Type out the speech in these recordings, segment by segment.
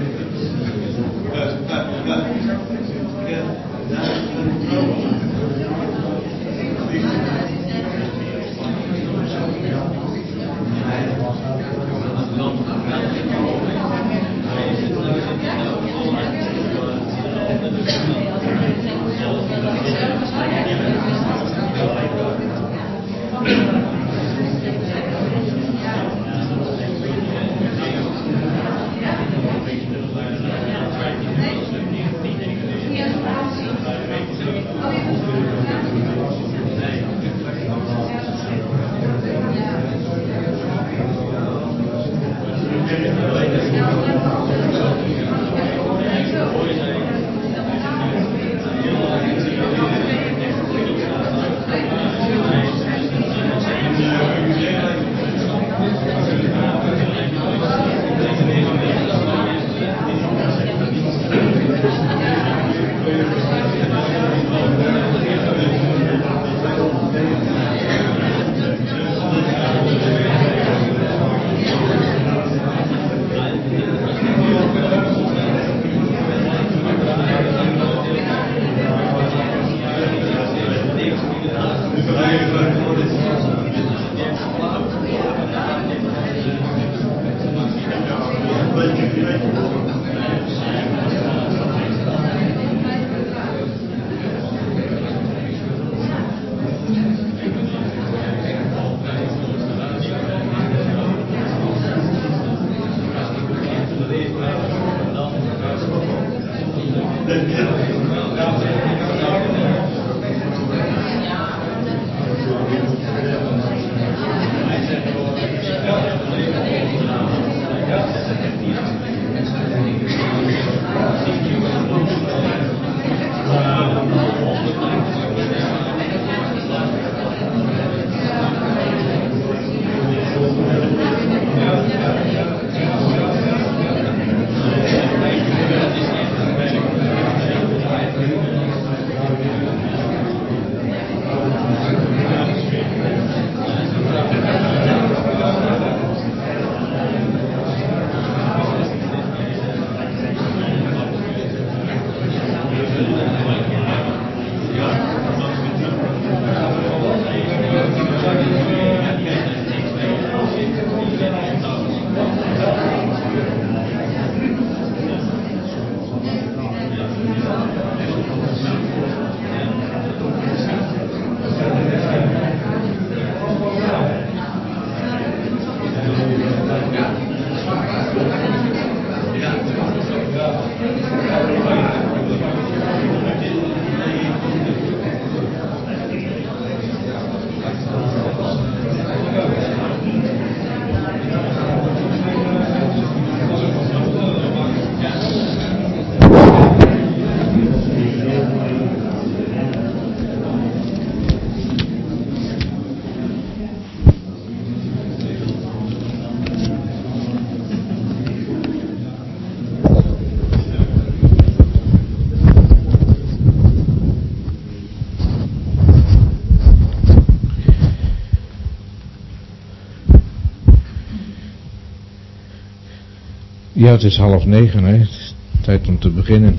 Ja, het is 8:30, hè. Het is tijd om te beginnen.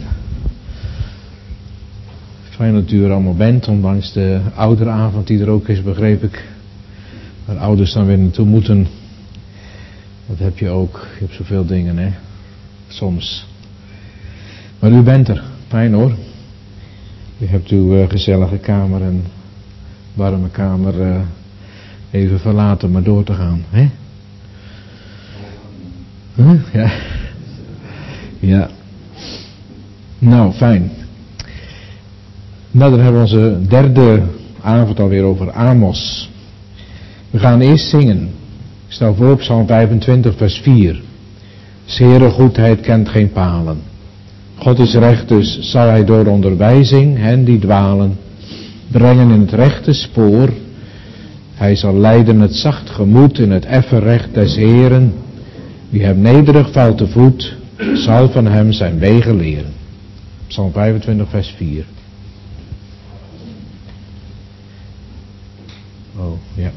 Fijn dat u er allemaal bent, ondanks de ouderavond die er ook is, begreep ik. Waar ouders dan weer naartoe moeten. Dat heb je ook. Je hebt zoveel dingen, hè. Soms. Maar u bent er. Fijn hoor. U hebt uw gezellige kamer en warme kamer even verlaten, maar door te gaan, hè. Ja. Ja. Nou, fijn. Nou, dan hebben we onze derde avond alweer over Amos. We gaan eerst zingen. Ik stel voor op Psalm 25 vers 4. 'S Heere goedheid kent geen palen. God is recht, dus zal hij door onderwijzing hen die dwalen brengen in het rechte spoor. Hij zal leiden het zacht gemoed in het effen recht des Heeren. Wie hem nederig valt te voet, zal van hem zijn wegen leren. Psalm 25 vers 4. Oh, ja.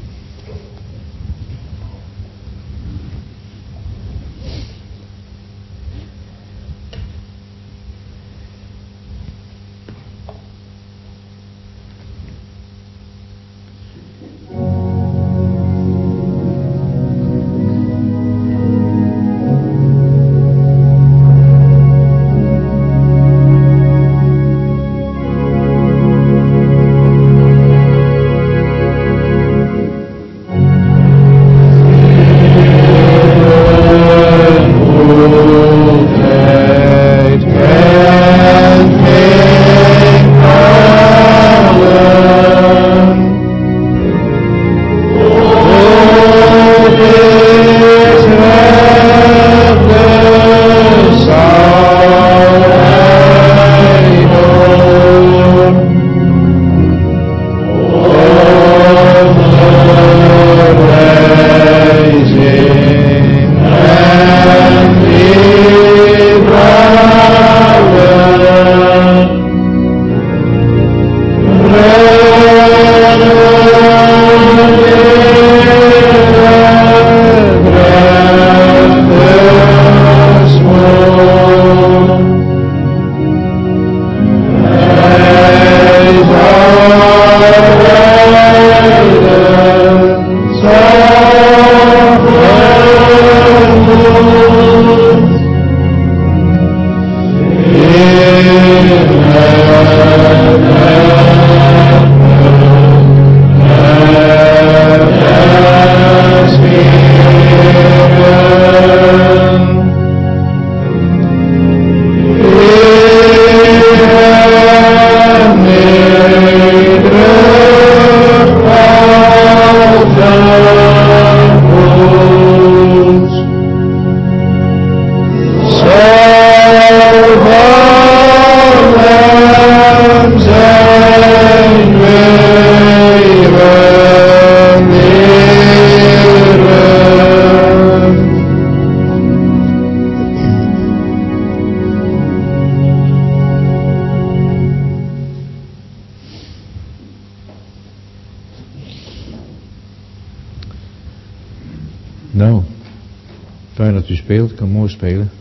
fijn dat u speelt, ik kan mooi spelen.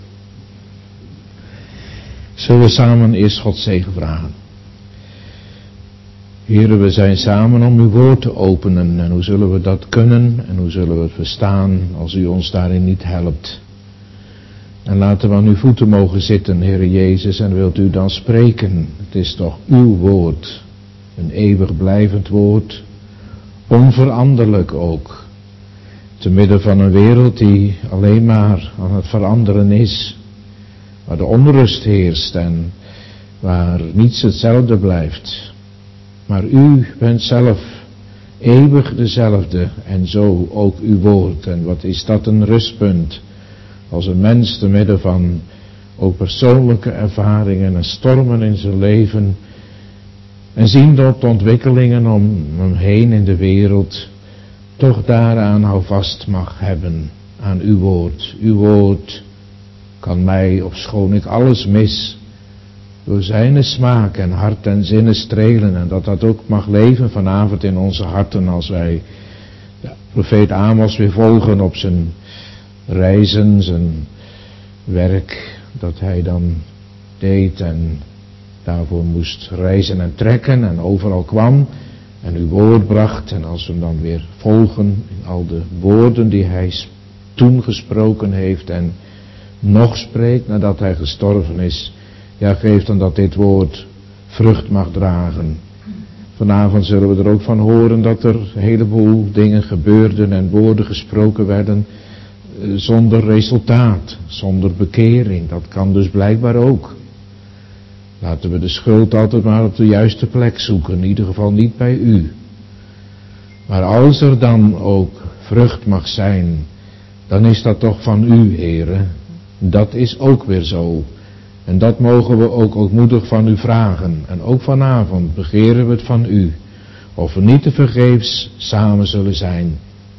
Zullen we samen eerst Gods zegen vragen. Heren, we zijn samen om uw woord te openen. En hoe zullen we dat kunnen en hoe zullen we het verstaan als u ons daarin niet helpt? En laten we aan uw voeten mogen zitten, Heere Jezus, en wilt u dan spreken. Het is toch uw woord, een eeuwig blijvend woord, onveranderlijk ook. Te midden van een wereld die alleen maar aan het veranderen is, waar de onrust heerst en waar niets hetzelfde blijft. Maar u bent zelf eeuwig dezelfde en zo ook uw woord. En wat is dat een rustpunt als een mens te midden van ook persoonlijke ervaringen en stormen in zijn leven en zien dat de ontwikkelingen om hem heen in de wereld toch daaraan houvast mag hebben, aan uw woord. Uw woord kan mij, ofschoon ik alles mis, door zijn smaak en hart en zinnen strelen. En dat ook mag leven vanavond in onze harten als wij profeet Amos weer volgen op zijn reizen, zijn werk dat hij dan deed en daarvoor moest reizen en trekken en overal kwam en uw woord bracht. En als we hem dan weer volgen in al de woorden die hij toen gesproken heeft en nog spreekt nadat hij gestorven is, ja, geef dan dat dit woord vrucht mag dragen. Vanavond zullen we er ook van horen dat er een heleboel dingen gebeurden en woorden gesproken werden zonder resultaat, zonder bekering. Dat kan dus blijkbaar ook. Laten we de schuld altijd maar op de juiste plek zoeken, in ieder geval niet bij u. Maar als er dan ook vrucht mag zijn, dan is dat toch van u, Heere. Dat is ook weer zo. En dat mogen we ook ootmoedig van u vragen. En ook vanavond begeren we het van u. Of we niet te vergeefs samen zullen zijn.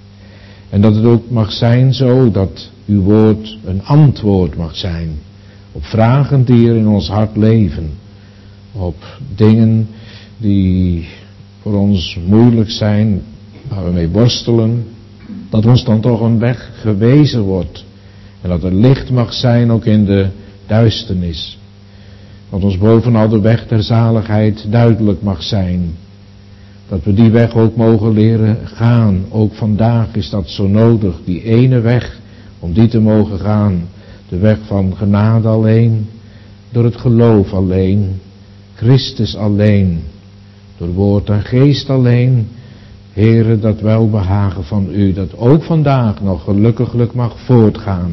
En dat het ook mag zijn zo dat uw woord een antwoord mag zijn. Op vragen die er in ons hart leven. Op dingen die voor ons moeilijk zijn, waar we mee worstelen. Dat ons dan toch een weg gewezen wordt. En dat er licht mag zijn ook in de duisternis. Dat ons bovenal de weg der zaligheid duidelijk mag zijn. Dat we die weg ook mogen leren gaan. Ook vandaag is dat zo nodig. Die ene weg, om die te mogen gaan. De weg van genade alleen. Door het geloof alleen. Christus alleen. Door woord en geest alleen. Heere, dat welbehagen van u. Dat ook vandaag nog gelukkiglijk mag voortgaan.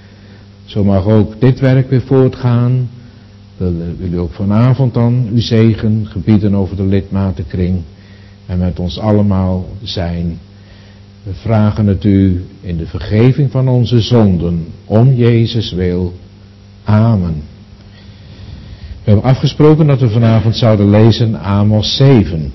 Zo mag ook dit werk weer voortgaan. Wil u ook vanavond dan uw zegen gebieden over de lidmatenkring. En met ons allemaal zijn. We vragen het u in de vergeving van onze zonden. Om Jezus wil. Amen. We hebben afgesproken dat we vanavond zouden lezen Amos 7.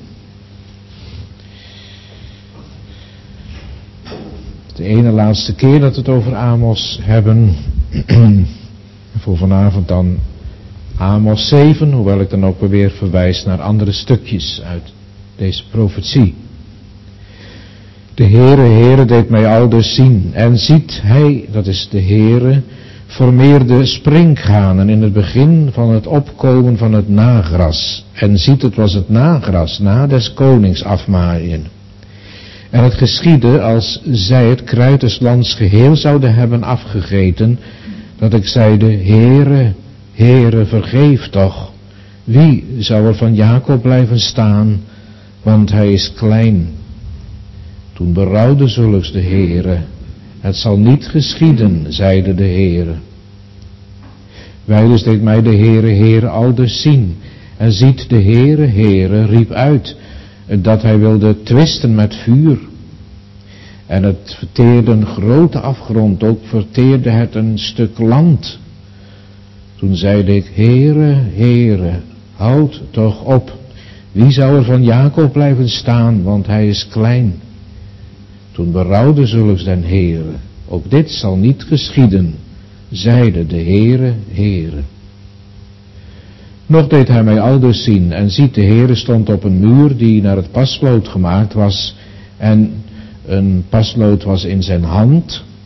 De ene laatste keer dat we het over Amos hebben. Voor vanavond dan Amos 7. Hoewel ik dan ook weer verwijs naar andere stukjes uit deze profetie. De Heere deed mij aldus zien. En ziet hij, dat is de Heere, formeerde sprinkhanen in het begin van het opkomen van het nagras. En ziet, het was het nagras na des konings afmaaien. En het geschiedde, als zij het kruid des lands geheel zouden hebben afgegeten, dat ik zeide, Heere, Heere, vergeef toch. Wie zou er van Jacob blijven staan, want hij is klein. Toen berouwde zulks de Heere. Het zal niet geschieden, zeide de Heere. Wijlens deed mij de Heere aldus zien. En ziet de Heere riep uit, dat hij wilde twisten met vuur. En het verteerde een grote afgrond, ook verteerde het een stuk land. Toen zeide ik, Heere, houd toch op. Wie zou er van Jacob blijven staan, want hij is klein. Toen berouwde zulks den Heere. Ook dit zal niet geschieden, zeide de Heere. Nog deed hij mij aldus zien, en ziet, de Heere stond op een muur die naar het paslood gemaakt was, en een paslood was in zijn hand,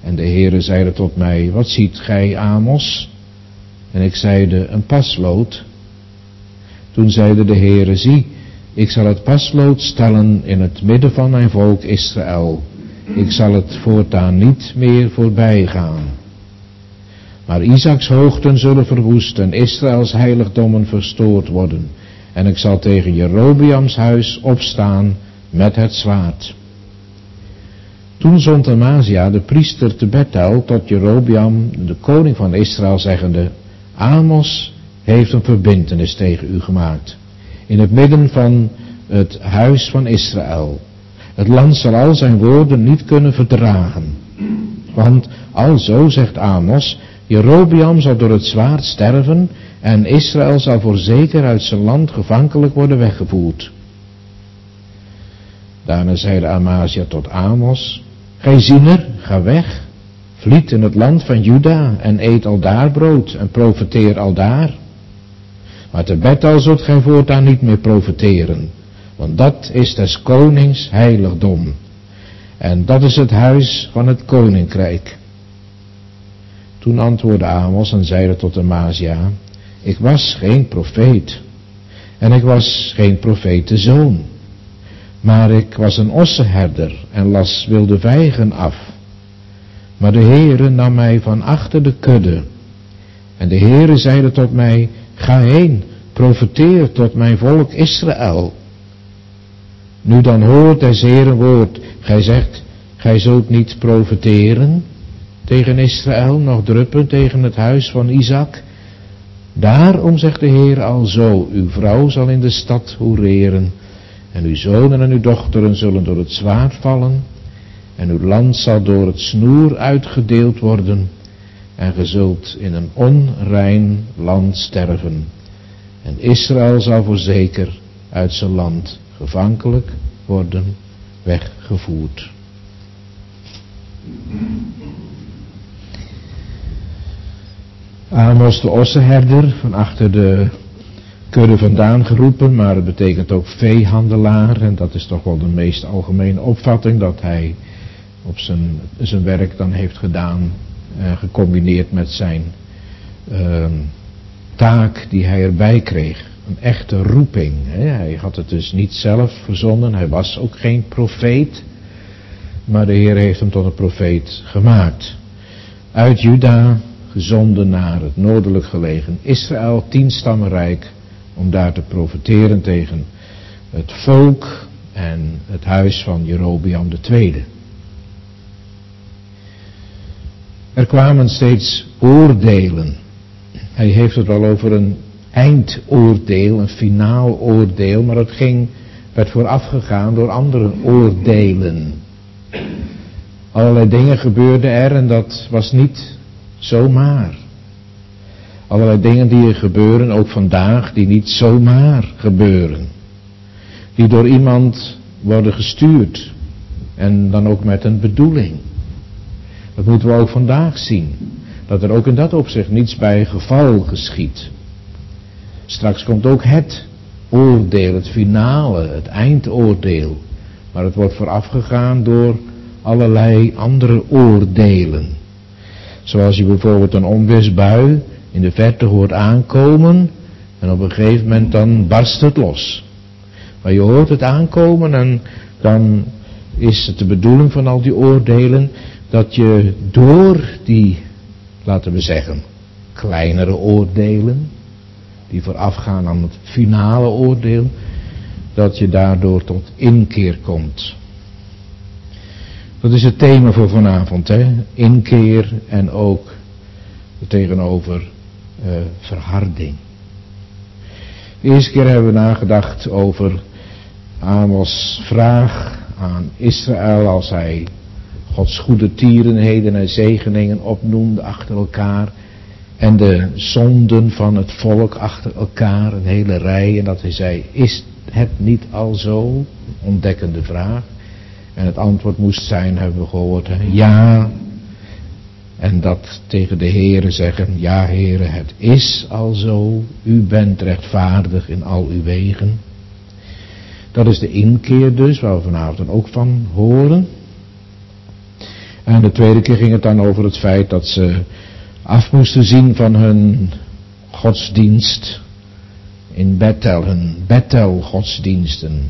En de Heere zeide tot mij, wat ziet gij, Amos? En ik zeide, een paslood. Toen zeide de Heere, zie, ik zal het paslood stellen in het midden van mijn volk Israël. Ik zal het voortaan niet meer voorbij gaan. Maar Isaaks hoogten zullen verwoest en Israëls heiligdommen verstoord worden. En ik zal tegen Jerobeams huis opstaan met het zwaard. Toen zond Amazia de priester te Bethel tot Jerobeam, de koning van Israël, zeggende, Amos heeft een verbintenis tegen u gemaakt, in het midden van het huis van Israël. Het land zal al zijn woorden niet kunnen verdragen. Want alzo, zegt Amos, Jerobeam zal door het zwaard sterven en Israël zal voorzeker uit zijn land gevankelijk worden weggevoerd. Daarna zeide Amazia tot Amos, gij ziener, ga weg, vliet in het land van Juda en eet aldaar brood en profeteer aldaar. Maar te Bethel zult gij voortaan niet meer profeteren, want dat is des konings heiligdom. En dat is het huis van het koninkrijk. Toen antwoordde Amos en zeide tot Amazia, ik was geen profeet, en ik was geen profetenzoon, maar ik was een ossenherder en las wilde vijgen af. Maar de Heere nam mij van achter de kudde, en de Heere zeide tot mij, ga heen, profeteer tot mijn volk Israël. Nu dan hoort des Heeren woord, gij zegt, gij zult niet profeteren tegen Israël, nog druppen tegen het huis van Isaak. Daarom zegt de Heer alzo, uw vrouw zal in de stad hoereren, en uw zonen en uw dochteren zullen door het zwaard vallen, en uw land zal door het snoer uitgedeeld worden, en ge zult in een onrein land sterven. En Israël zal voorzeker uit zijn land gevankelijk worden weggevoerd. Amos de ossenherder, van achter de kudde vandaan geroepen, maar het betekent ook veehandelaar. En dat is toch wel de meest algemene opvatting, dat hij op zijn werk dan heeft gedaan, gecombineerd met zijn taak die hij erbij kreeg. Een echte roeping. Hè? Hij had het dus niet zelf verzonnen, hij was ook geen profeet, maar de Heer heeft hem tot een profeet gemaakt. Uit Juda gezonden naar het noordelijk gelegen Israël, 10-stammenrijk, om daar te profeteren tegen het volk en het huis van Jerobeam II. Er kwamen steeds oordelen. Hij heeft het wel over een eindoordeel, een finaal oordeel, maar het werd voorafgegaan door andere oordelen. Allerlei dingen gebeurden er en dat was niet zomaar. Allerlei dingen die er gebeuren, ook vandaag, die niet zomaar gebeuren. Die door iemand worden gestuurd. En dan ook met een bedoeling. Dat moeten we ook vandaag zien. Dat er ook in dat opzicht niets bij geval geschiet. Straks komt ook het oordeel, het finale, het eindoordeel. Maar het wordt voorafgegaan door allerlei andere oordelen. Zoals je bijvoorbeeld een onweersbui in de verte hoort aankomen en op een gegeven moment dan barst het los. Maar je hoort het aankomen en dan is het de bedoeling van al die oordelen dat je door die, laten we zeggen, kleinere oordelen, die voorafgaan aan het finale oordeel, dat je daardoor tot inkeer komt. Dat is het thema voor vanavond, hè? Inkeer en ook tegenover verharding. De eerste keer hebben we nagedacht over Amos' vraag aan Israël als hij Gods goede tierenheden en zegeningen opnoemde achter elkaar en de zonden van het volk achter elkaar, een hele rij, en dat hij zei, is het niet al zo? Ontdekkende vraag. En het antwoord moest zijn, hebben we gehoord, hè? Ja. En dat tegen de Heere zeggen, ja Heere, het is al zo, u bent rechtvaardig in al uw wegen. Dat is de inkeer dus, waar we vanavond ook van horen. En de tweede keer ging het dan over het feit dat ze af moesten zien van hun godsdienst in Bethel, hun Bethel-godsdiensten,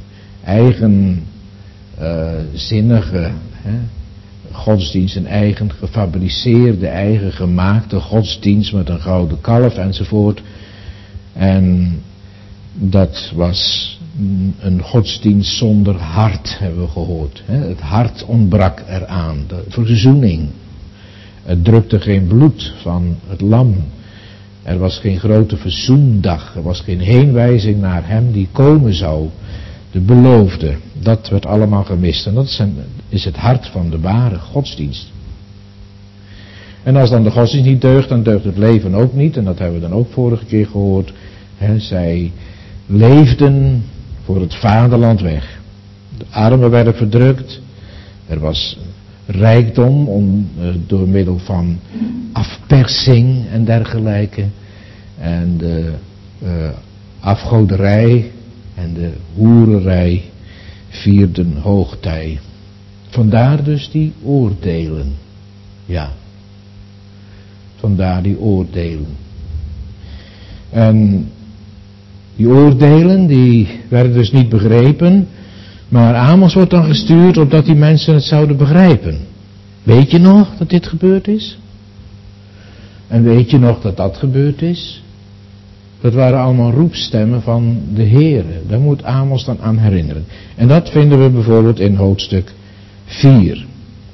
eigenzinnige godsdienst, een eigen gefabriceerde, eigen gemaakte godsdienst met een gouden kalf enzovoort. En dat was een godsdienst zonder hart, hebben we gehoord. Het hart ontbrak eraan, de verzoening. Het drupte geen bloed van het lam. Er was geen grote verzoendag. Er was geen heenwijzing naar hem die komen zou. De beloofde. Dat werd allemaal gemist. En dat is het hart van de ware godsdienst. En als dan de godsdienst niet deugt, dan deugt het leven ook niet. En dat hebben we dan ook vorige keer gehoord. Zij leefden voor het vaderland weg. De armen werden verdrukt. Er was rijkdom door middel van afpersing en dergelijke. En de afgoderij en de hoererij vierden hoogtij. Vandaar dus die oordelen. Ja. Vandaar die oordelen. En die oordelen die werden dus niet begrepen. Maar Amos wordt dan gestuurd opdat die mensen het zouden begrijpen. Weet je nog dat dit gebeurd is? En weet je nog dat dat gebeurd is? Dat waren allemaal roepstemmen van de Heere. Daar moet Amos dan aan herinneren. En dat vinden we bijvoorbeeld in hoofdstuk 4.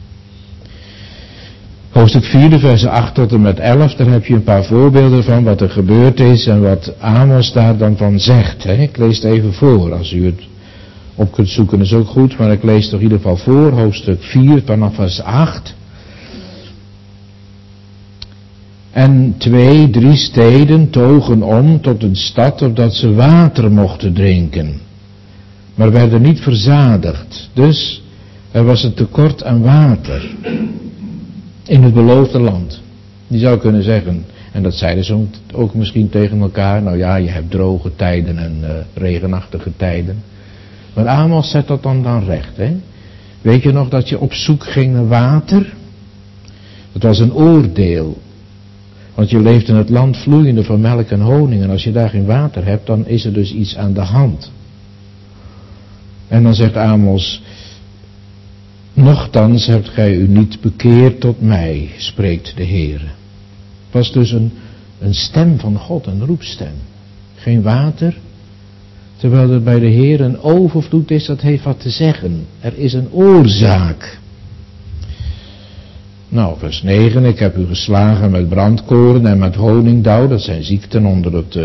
Hoofdstuk 4, de versen 8 tot en met 11, daar heb je een paar voorbeelden van wat er gebeurd is en wat Amos daar dan van zegt. Ik lees het even voor, als u het op kunt zoeken is ook goed, maar ik lees het in ieder geval voor, hoofdstuk 4 vanaf vers 8. En 2, 3 steden togen om tot een stad, opdat ze water mochten drinken, maar werden niet verzadigd. Dus er was een tekort aan water in het beloofde land. Je zou kunnen zeggen, en dat zeiden ze ook misschien tegen elkaar, nou ja, je hebt droge tijden en regenachtige tijden. Maar Amos zet dat dan recht, hè. Weet je nog dat je op zoek ging naar water? Het was een oordeel. Want je leeft in het land vloeiende van melk en honing. En als je daar geen water hebt, dan is er dus iets aan de hand. En dan zegt Amos, nochtans hebt gij u niet bekeerd tot mij, spreekt de Heere. Het was dus een stem van God, een roepstem. Geen water. Terwijl er bij de Heer een overvloed is, dat heeft wat te zeggen. Er is een oorzaak. Nou, vers 9. Ik heb u geslagen met brandkoren en met honingdauw. Dat zijn ziekten onder het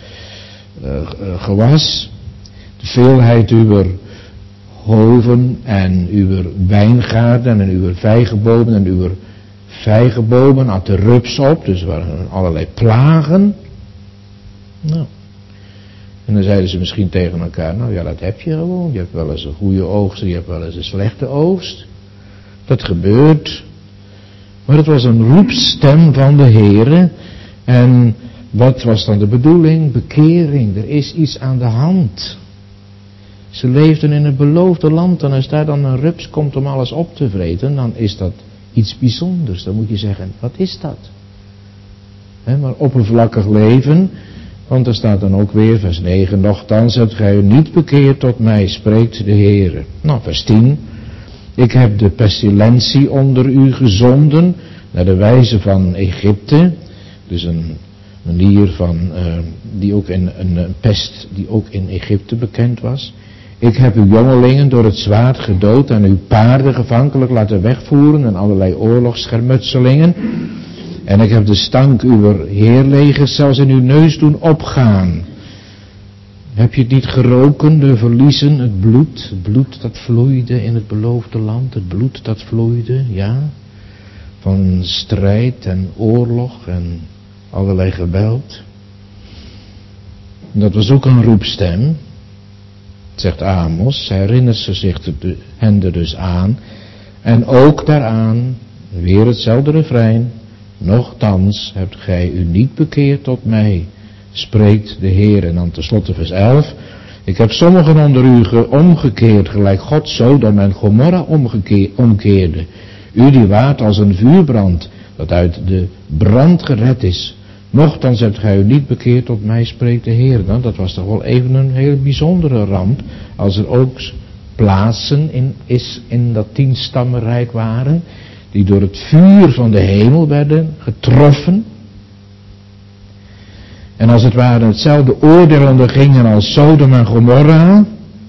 gewas. De veelheid uw hoven en uw wijngaarden en uw vijgenbomen en uw vijgenbomen had de rups op. Dus er waren allerlei plagen. Nou. En dan zeiden ze misschien tegen elkaar, nou ja, dat heb je gewoon. Je hebt wel eens een goede oogst en je hebt wel eens een slechte oogst. Dat gebeurt. Maar het was een roepstem van de Heere. En wat was dan de bedoeling? Bekering. Er is iets aan de hand. Ze leefden in het beloofde land en als daar dan een rups komt om alles op te vreten, dan is dat iets bijzonders. Dan moet je zeggen, wat is dat? Maar oppervlakkig leven. Want er staat dan ook weer, vers 9, nochtans hebt gij u niet bekeerd tot mij, spreekt de Heere. Nou, vers 10, ik heb de pestilentie onder u gezonden, naar de wijze van Egypte. Dus een manier van, die ook een pest die ook in Egypte bekend was. Ik heb uw jongelingen door het zwaard gedood en uw paarden gevankelijk laten wegvoeren en allerlei oorlogsschermutselingen. En ik heb de stank uw heerlegers zelfs in uw neus doen opgaan. Heb je het niet geroken, de verliezen, het bloed dat vloeide in het beloofde land, het bloed dat vloeide, ja, van strijd en oorlog en allerlei geweld. Dat was ook een roepstem, zegt Amos, herinnert ze zich hen er dus aan, en ook daaraan, weer hetzelfde refrein, nochtans hebt gij u niet bekeerd tot mij, spreekt de Heer. En dan tenslotte vers 11. Ik heb sommigen onder u omgekeerd, gelijk God Sodom en Gomorra omkeerde. U die waart als een vuurbrand, dat uit de brand gered is. Nochtans hebt gij u niet bekeerd tot mij, spreekt de Heer. Nou, dat was toch wel even een hele bijzondere ramp, als er ook plaatsen in dat 10-stammenrijk waren, die door het vuur van de hemel werden getroffen. En als het ware hetzelfde oordeel ondergingen als Sodom en Gomorra.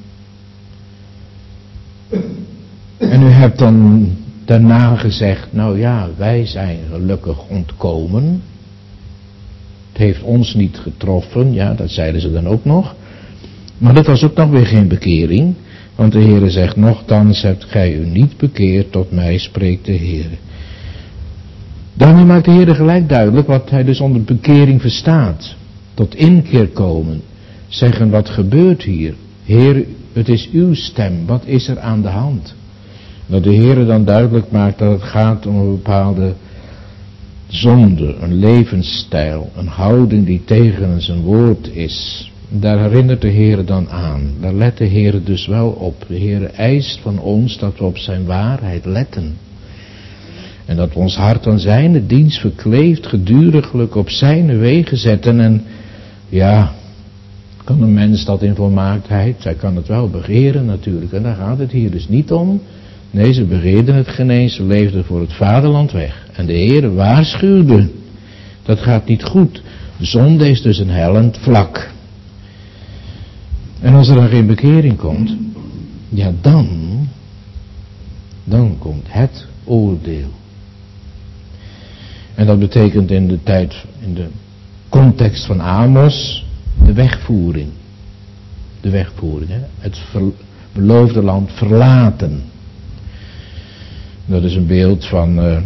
En u hebt dan daarna gezegd, nou ja, wij zijn gelukkig ontkomen. Het heeft ons niet getroffen, ja, dat zeiden ze dan ook nog. Maar dat was ook nog weer geen bekering. Want de Heere zegt, nochtans hebt gij u niet bekeerd tot mij, spreekt de Heere. Daarmee maakt de Heere gelijk duidelijk wat hij dus onder bekering verstaat. Tot inkeer komen. Zeggen, wat gebeurt hier? Heer, het is uw stem, wat is er aan de hand? Dat de Heere dan duidelijk maakt dat het gaat om een bepaalde zonde, een levensstijl, een houding die tegen zijn woord is. Daar herinnert de Heere dan aan. Daar let de Heere dus wel op. De Heere eist van ons dat we op zijn waarheid letten. En dat we ons hart aan zijn dienst verkleefd geduriglijk op zijn wegen zetten. En ja, kan een mens dat in volmaaktheid? Zij kan het wel begeren natuurlijk. En daar gaat het hier dus niet om. Nee, ze begeerden het geen eens. Ze leefden voor het vaderland weg. En de Heere waarschuwde. Dat gaat niet goed. De zonde is dus een hellend vlak. En als er dan geen bekering komt, ja dan komt het oordeel. En dat betekent in de context van Amos, de wegvoering. De wegvoering, hè? Het beloofde land verlaten. Dat is een beeld van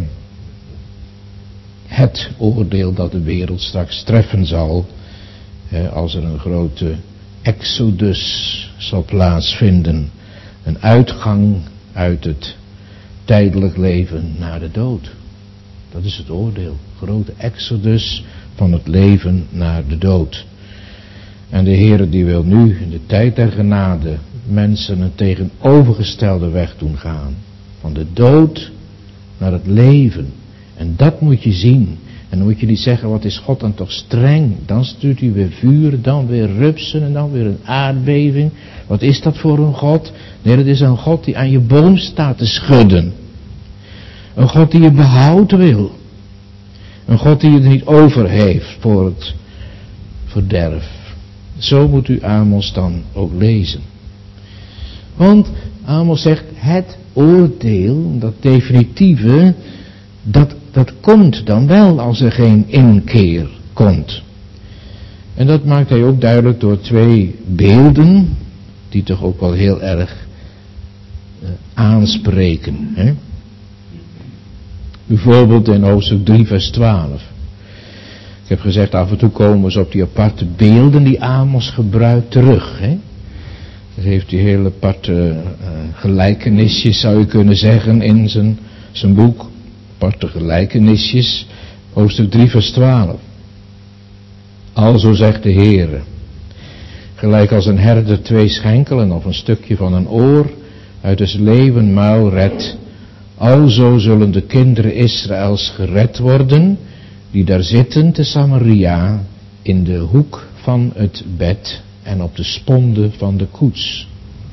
het oordeel dat de wereld straks treffen zal, als er een grote exodus zal plaatsvinden. Een uitgang uit het tijdelijk leven naar de dood. Dat is het oordeel. Grote exodus van het leven naar de dood. En de Heere die wil nu in de tijd der genade mensen een tegenovergestelde weg doen gaan. Van de dood naar het leven. En dat moet je zien. En dan moet je niet zeggen, wat is God dan toch streng. Dan stuurt hij weer vuur, dan weer rupsen en dan weer een aardbeving. Wat is dat voor een God? Nee, dat is een God die aan je boom staat te schudden. Een God die je behoud wil. Een God die je er niet over heeft voor het verderf. Zo moet u Amos dan ook lezen. Want Amos zegt, het oordeel, dat definitieve, dat komt dan wel als er geen inkeer komt. En dat maakt hij ook duidelijk door 2 beelden, die toch ook wel heel erg aanspreken. Hè? Bijvoorbeeld in hoofdstuk 3 vers 12. Ik heb gezegd, af en toe komen ze op die aparte beelden die Amos gebruikt terug. Hè? Dat heeft die hele aparte gelijkenisjes, zou je kunnen zeggen, in zijn boek. Aparte gelijkenisjes, hoofdstuk 3 vers 12. Alzo zegt de Heere, gelijk als een herder 2 schenkelen of een stukje van een oor uit des leeuwenmuil redt, alzo zullen de kinderen Israëls gered worden, die daar zitten te Samaria, in de hoek van het bed en op de sponde van de koets.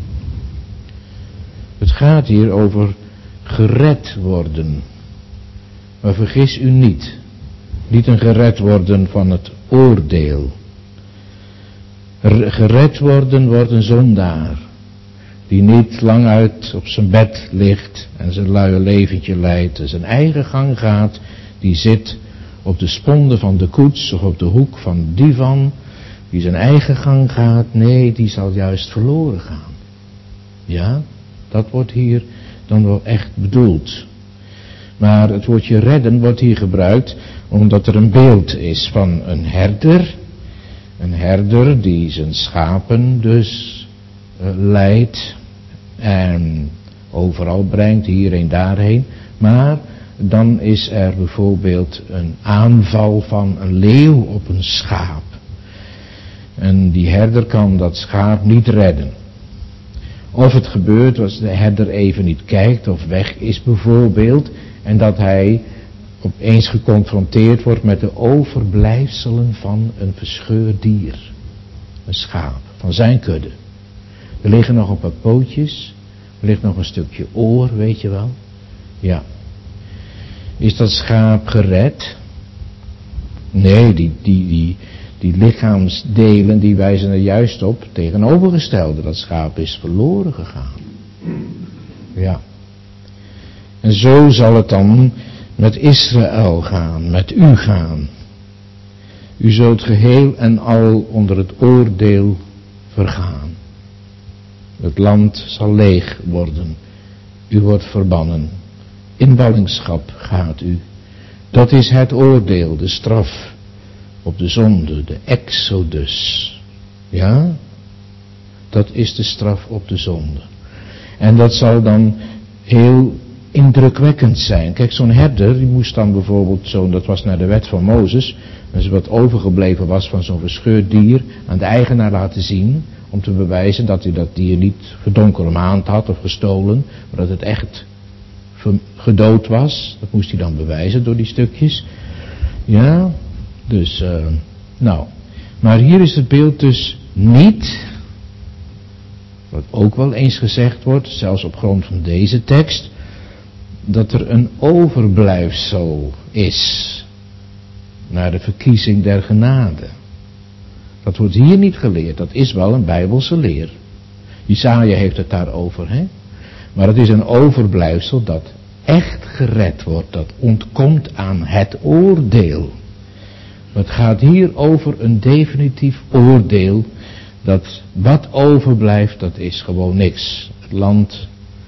Het gaat hier over gered worden. Maar vergis u niet. Niet een gered worden van het oordeel. Gered worden wordt een zondaar. Die niet lang uit op zijn bed ligt en zijn luie leventje leidt en zijn eigen gang gaat. Die zit op de sponde van de koets of op de hoek van de divan. Die zijn eigen gang gaat. Nee, die zal juist verloren gaan. Ja, dat wordt hier dan wel echt bedoeld. Maar het woordje redden wordt hier gebruikt omdat er een beeld is van een herder. Een herder die zijn schapen dus leidt en overal brengt, hierheen, daarheen. Maar dan is er bijvoorbeeld een aanval van een leeuw op een schaap. En die herder kan dat schaap niet redden. Of het gebeurt als de herder even niet kijkt of weg is bijvoorbeeld. En dat hij opeens geconfronteerd wordt met de overblijfselen van een verscheurd dier. Een schaap van zijn kudde. Er liggen nog een paar pootjes. Er ligt nog een stukje oor, weet je wel. Ja. Is dat schaap gered? Nee, die lichaamsdelen die wijzen er juist op tegenovergestelde. Dat schaap is verloren gegaan. Ja. En zo zal het dan met Israël gaan, met u gaan. U zult geheel en al onder het oordeel vergaan. Het land zal leeg worden. U wordt verbannen. In ballingschap gaat u. Dat is het oordeel, de straf op de zonde, de exodus. Ja? Dat is de straf op de zonde. En dat zal dan heel indrukwekkend zijn. Kijk, zo'n herder, die moest dan bijvoorbeeld dat was naar de wet van Mozes, als er wat overgebleven was van zo'n verscheurd dier, aan de eigenaar laten zien, om te bewijzen dat hij dat dier niet gedonkermaand had of gestolen, maar dat het echt gedood was. Dat moest hij dan bewijzen door die stukjes. Ja, dus, maar hier is het beeld dus niet, wat ook wel eens gezegd wordt, zelfs op grond van deze tekst, dat er een overblijfsel is naar de verkiezing der genade. Dat wordt hier niet geleerd, dat is wel een Bijbelse leer. Jesaja heeft het daarover, hè? Maar het is een overblijfsel dat echt gered wordt, dat ontkomt aan het oordeel. Het gaat hier over een definitief oordeel, dat wat overblijft, dat is gewoon niks. Het land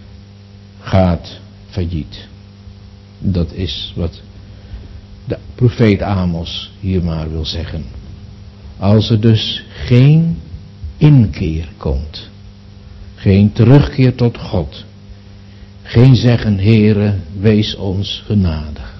gaat failliet. Dat is wat de profeet Amos hier maar wil zeggen. Als er dus geen inkeer komt, geen terugkeer tot God, geen zeggen, Heere, wees ons genadig.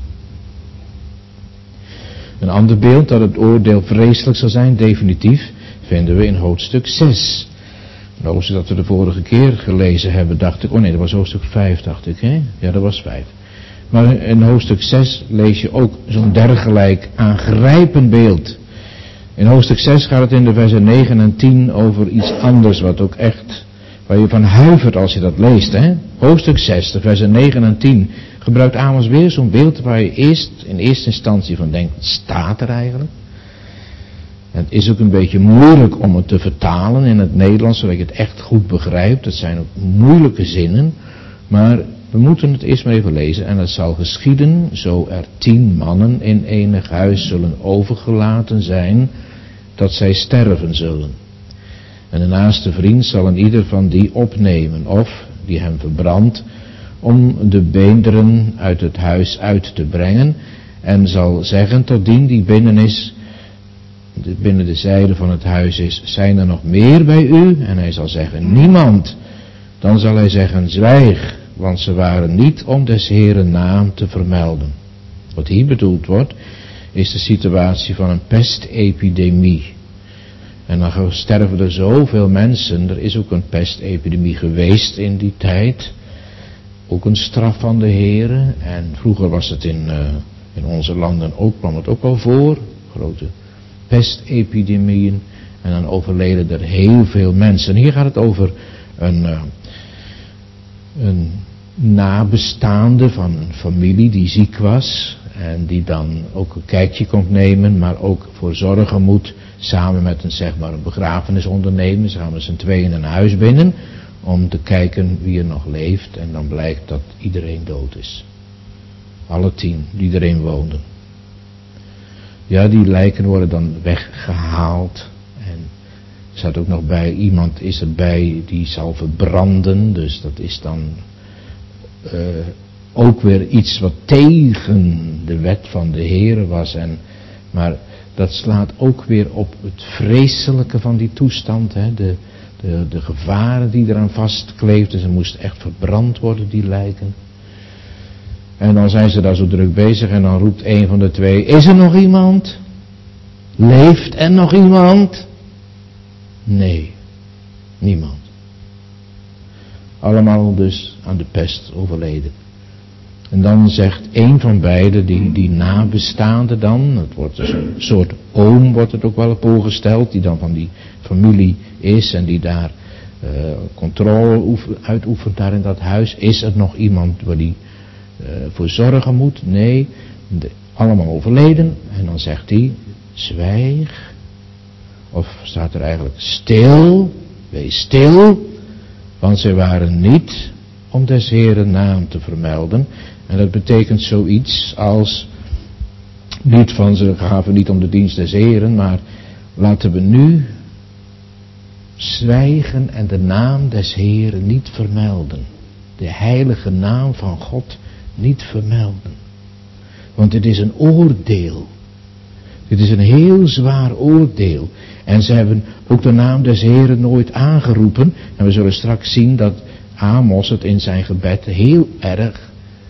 Een ander beeld dat het oordeel vreselijk zal zijn, definitief, vinden we in hoofdstuk 6. Een hoofdstuk dat we de vorige keer gelezen hebben, dacht ik, dat was hoofdstuk 5, dacht ik, hè? Ja, dat was 5. Maar in hoofdstuk 6 lees je ook zo'n dergelijk aangrijpend beeld. In hoofdstuk 6 gaat het in de versen 9 en 10 over iets anders, wat ook echt, waar je van huivert als je dat leest, hè? Hoofdstuk 6, de versen 9 en 10, gebruikt Amos weer zo'n beeld waar je in eerste instantie van denkt, wat staat er eigenlijk? En het is ook een beetje moeilijk om het te vertalen in het Nederlands, zodat je het echt goed begrijpt. Het zijn ook moeilijke zinnen, maar we moeten het eerst maar even lezen. En het zal geschieden, zo er 10 mannen in enig huis zullen overgelaten zijn, dat zij sterven zullen. En de naaste vriend zal een ieder van die opnemen, of die hem verbrandt, om de beenderen uit het huis uit te brengen, en zal zeggen tot die binnen is, binnen de zijde van het huis is, zijn er nog meer bij u? En hij zal zeggen, niemand. Dan zal hij zeggen, zwijg, want ze waren niet om des Heeren naam te vermelden. Wat hier bedoeld wordt, is de situatie van een pestepidemie. En dan sterven er zoveel mensen. Er is ook een pestepidemie geweest in die tijd. Ook een straf van de Heere. En vroeger was het in onze landen ook, kwam het ook al voor. Grote pestepidemieën. En dan overleden er heel veel mensen. En hier gaat het over een nabestaande van een familie die ziek was. En die dan ook een kijkje komt nemen, maar ook voor zorgen moet. Samen met een begrafenis ondernemen. Ze gaan met z'n tweeën een huis binnen. Om te kijken wie er nog leeft. En dan blijkt dat iedereen dood is. Alle 10 die erin woonden. Ja, die lijken worden dan weggehaald. En er staat ook nog bij, iemand is erbij die zal verbranden. Dus dat is dan ook weer iets wat tegen de wet van de Heere was. Maar dat slaat ook weer op het vreselijke van die toestand. Hè? De gevaren die eraan vastkleefden. Ze moesten echt verbrand worden, die lijken. En dan zijn ze daar zo druk bezig en dan roept een van de twee, is er nog iemand? Leeft er nog iemand? Nee, niemand. Allemaal dus aan de pest overleden. En dan zegt een van beiden, die nabestaande dan, het wordt dus een soort oom wordt het ook wel voorgesteld, die dan van die familie is en die daar controle uitoefent daar in dat huis. Is er nog iemand waar die voor zorgen moet? Nee, allemaal overleden. En dan zegt hij, zwijg. Of staat er eigenlijk stil, wees stil, want zij waren niet om des Heeren naam te vermelden. En dat betekent zoiets als, niet van ze gaven niet om de dienst des Heeren, maar laten we nu zwijgen en de naam des Heeren niet vermelden. De heilige naam van God niet vermelden. Want dit is een oordeel. Dit is een heel zwaar oordeel. En ze hebben ook de naam des Heeren nooit aangeroepen. En we zullen straks zien dat Amos het in zijn gebed heel erg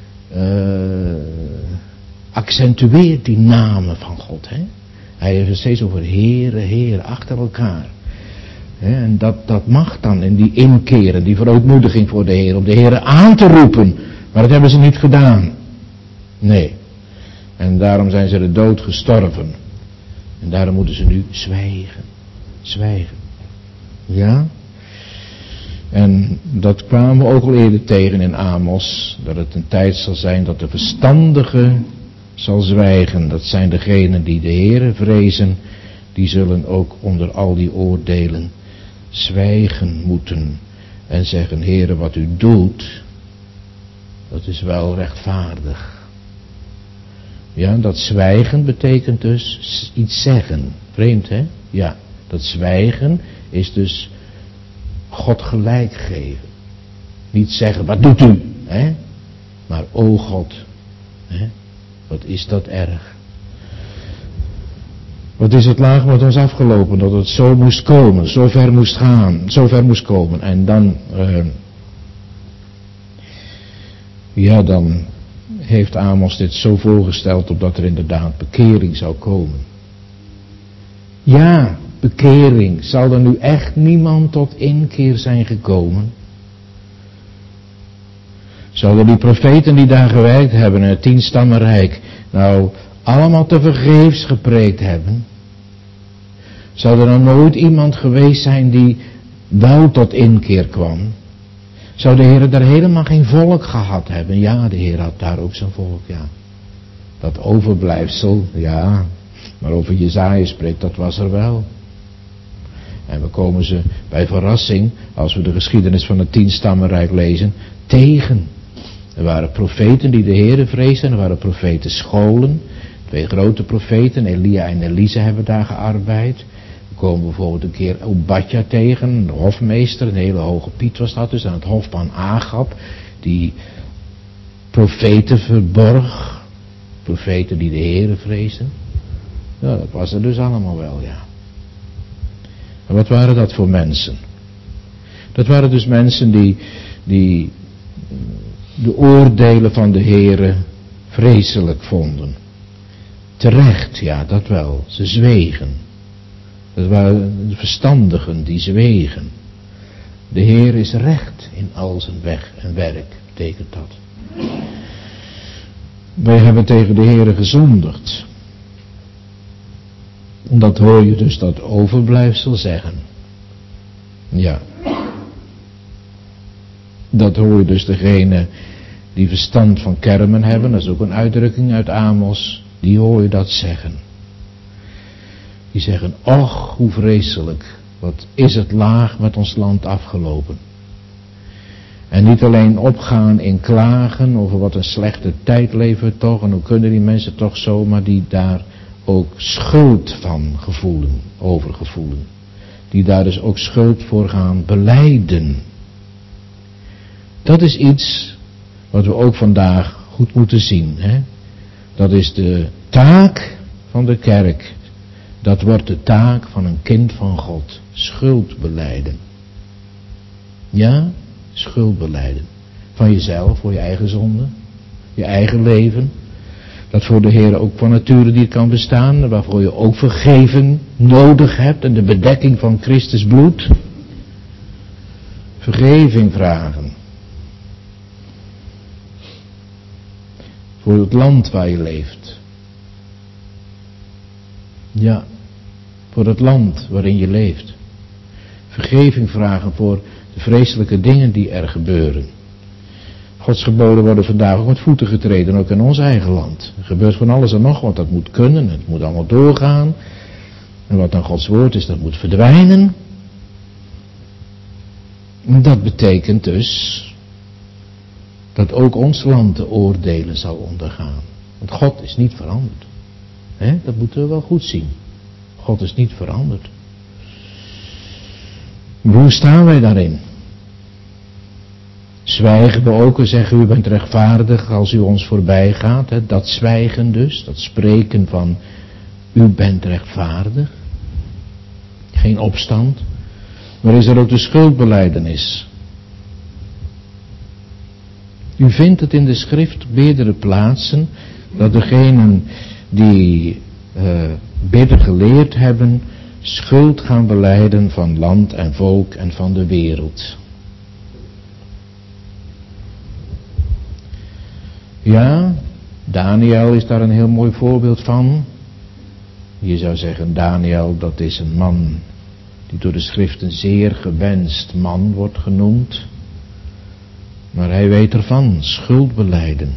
accentueert, die namen van God. Hè? Hij heeft het steeds over Heere, Heere, achter elkaar. En dat mag dan in die inkeren, die verootmoediging voor de Heer, om de Heer aan te roepen. Maar dat hebben ze niet gedaan. Nee. En daarom zijn ze de dood gestorven. En daarom moeten ze nu zwijgen. Zwijgen. Ja? En dat kwamen we ook al eerder tegen in Amos. Dat het een tijd zal zijn dat de verstandige zal zwijgen. Dat zijn degenen die de Heere vrezen. Die zullen ook onder al die oordelen zwijgen moeten. En zeggen, Heere, wat u doet, dat is wel rechtvaardig. Ja, dat zwijgen betekent dus iets zeggen. Vreemd, hè? Ja, dat zwijgen is dus God gelijk geven. Niet zeggen, wat doet u? Hè? Maar, o God, hè? Wat is dat erg? Wat is het laag met ons afgelopen, dat het zo moest komen, zo ver moest gaan, zo ver moest komen. En dan, dan heeft Amos dit zo voorgesteld, opdat er inderdaad bekering zou komen. Ja, bekering. Zal er nu echt niemand tot inkeer zijn gekomen? Zouden die profeten die daar gewerkt hebben in het 10-stammenrijk nou allemaal tevergeefs gepreekt hebben? Zou er nou nooit iemand geweest zijn die wel tot inkeer kwam? Zou de Heer daar helemaal geen volk gehad hebben? Ja, de Heer had daar ook zijn volk, ja. Dat overblijfsel, ja. Maar over Jesaja spreekt, dat was er wel. En we komen ze bij verrassing, als we de geschiedenis van het 10-stammenrijk lezen, tegen. Er waren profeten die de Heere vreesden, er waren profeten scholen. 2 grote profeten, Elia en Elisa, hebben daar gearbeid. We komen bijvoorbeeld een keer Obadja tegen, de hofmeester, een hele hoge Piet was dat dus, aan het hof van Agab, die profeten verborg. Profeten die de Heere vreesden. Ja, dat was er dus allemaal wel, ja. En wat waren dat voor mensen? Dat waren dus mensen die de oordelen van de Heere vreselijk vonden. Terecht, ja, dat wel. Ze zwegen. Dat waren de verstandigen die zwegen. De Heer is recht in al zijn weg en werk, betekent dat. Wij hebben tegen de Heere gezondigd. Dat hoor je dus dat overblijfsel zeggen. Ja. Dat hoor je dus degene die verstand van kermen hebben. Dat is ook een uitdrukking uit Amos. Die hoor je dat zeggen. Die zeggen, och, hoe vreselijk. Wat is het laag met ons land afgelopen. En niet alleen opgaan in klagen over wat een slechte tijd levert toch. En hoe kunnen die mensen toch zo, maar die daar ook schuld van gevoelen, overgevoelen. Die daar dus ook schuld voor gaan belijden. Dat is iets wat we ook vandaag goed moeten zien. Hè? Dat is de taak van de kerk. Dat wordt de taak van een kind van God. Schuld belijden. Ja, schuld belijden. Van jezelf, voor je eigen zonde. Je eigen leven. Dat voor de Heer ook van nature niet kan bestaan. Waarvoor je ook vergeving nodig hebt. En de bedekking van Christus bloed. vergeving vragen. Voor het land waar je leeft. Ja, voor het land waarin je leeft. Vergeving vragen voor de vreselijke dingen die er gebeuren. Gods geboden worden vandaag ook met voeten getreden, ook in ons eigen land. Er gebeurt van alles en nog wat, dat moet kunnen, het moet allemaal doorgaan. En wat dan Gods woord is, dat moet verdwijnen. En dat betekent dus dat ook ons land de oordelen zal ondergaan. Want God is niet veranderd. Dat moeten we wel goed zien. God is niet veranderd. Hoe staan wij daarin? Zwijgen we ook en zeggen u bent rechtvaardig als u ons voorbij gaat. Dat zwijgen dus, dat spreken van u bent rechtvaardig. Geen opstand. Maar is er ook de schuldbelijdenis. U vindt het in de schrift op meerdere plaatsen dat degenen die bidden geleerd hebben, schuld gaan belijden van land en volk en van de wereld. Ja, Daniel is daar een heel mooi voorbeeld van. Je zou zeggen, Daniel, dat is een man die door de schrift een zeer gewenst man wordt genoemd. Maar hij weet ervan, schuld belijden.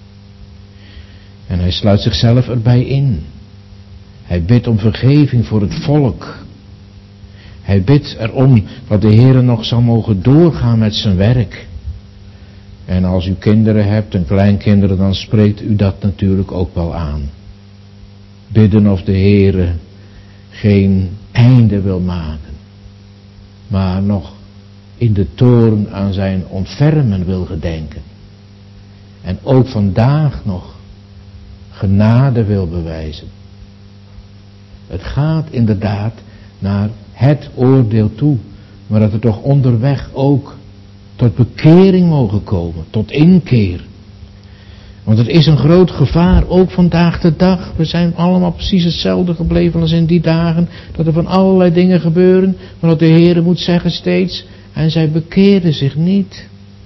En hij sluit zichzelf erbij in. Hij bidt om vergeving voor het volk. Hij bidt erom dat de Heere nog zal mogen doorgaan met zijn werk. En als u kinderen hebt en kleinkinderen, dan spreekt u dat natuurlijk ook wel aan. Bidden of de Heere geen einde wil maken, maar nog in de toorn aan zijn ontfermen wil gedenken. En ook vandaag nog genade wil bewijzen. Het gaat inderdaad naar het oordeel toe, maar dat er toch onderweg ook tot bekering mogen komen, tot inkeer. Want het is een groot gevaar, ook vandaag de dag. We zijn allemaal precies hetzelfde gebleven als in die dagen, dat er van allerlei dingen gebeuren, maar dat de Heere moet zeggen steeds, en zij bekeerden zich niet.